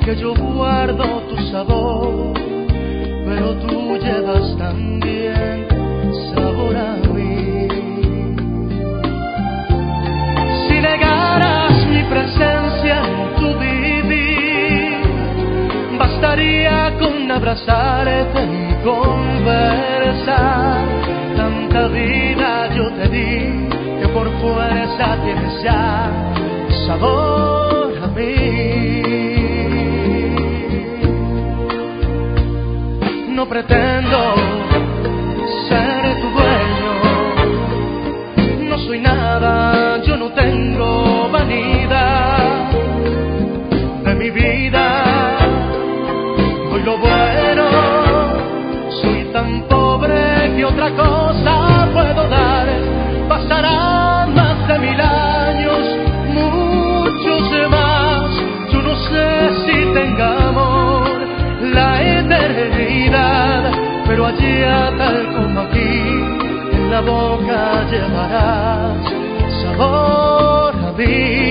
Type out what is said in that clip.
que yo guardo tu sabor, pero tú llevas también sabor a mí. Si negaras mi presencia en tu vivir, bastaría con abrazarte y conversar. Tanta vida yo te di que por fuerza tienes ya sabor a mí. No pretendo ser tu dueño, no soy nada, yo no tengo vanidad de mi vida. Doy lo bueno, soy tan pobre que otra cosa puedo dar. Pasarán más de 1000 años, muchos más. Yo no sé si tengamos la eternidad, pero allá tal como aquí, en la boca llevarás sabor a mí.